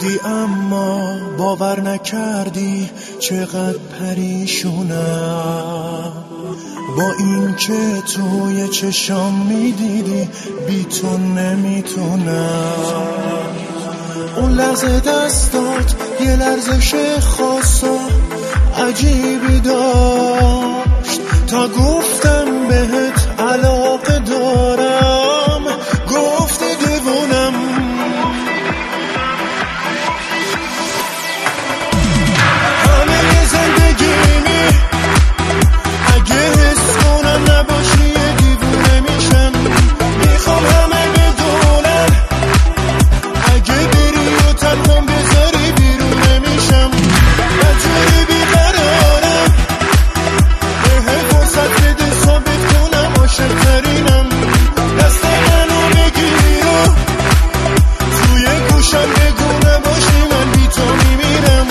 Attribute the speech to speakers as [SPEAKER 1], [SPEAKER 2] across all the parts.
[SPEAKER 1] بودی اما باور نکردی چقدر پریشونم، با این که توی چشام میدیدی بی تو نمیتونم. اون لحظه دستات یه لرزش خاص و عجیبی داشت، تا گفتم بهت علاقه دارم گفتی دیوونم. همه زندگیمی اگه حس کنم نباشی یه دیوونه میشم. میخوام همه بدونن اگه بری و تنهام بذاری بیرونه میشم. نجوری بیقرارم به فرصت بده ثابت کنم عاشق ترینم. دست منو بگیر و توی گوشم بگو نباشی من بی تو میمیرم.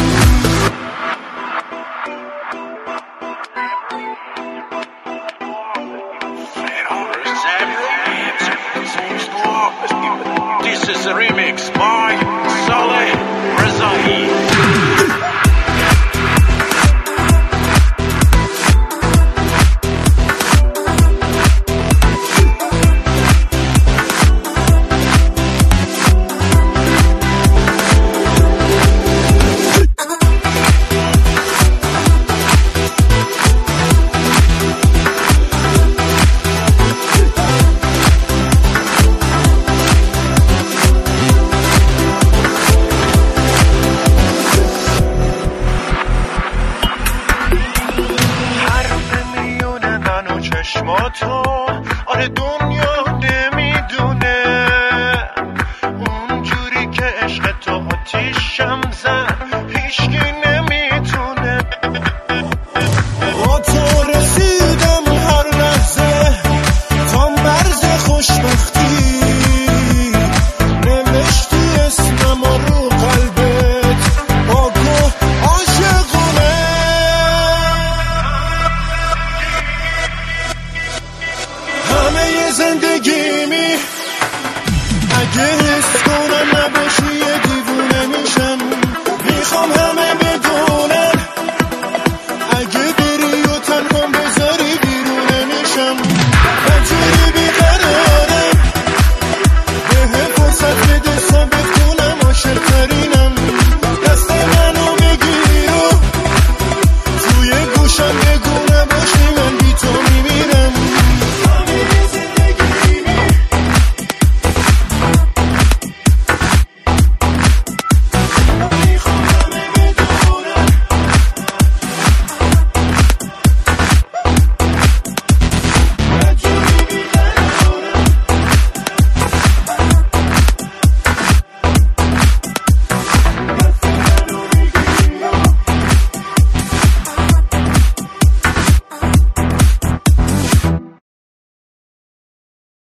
[SPEAKER 2] This is a remix by Saleh Rezaei. چشماتو آره دنیا نمیدونه اونجوری که عشق تو آتیشم زد هیچکی نمیتونه. با تو رسیدم هر لحظه تا مرز خوشبختی، نوشتی اسمم رو قلبت با گو عاشقونه. همه زندگیمی اگه حس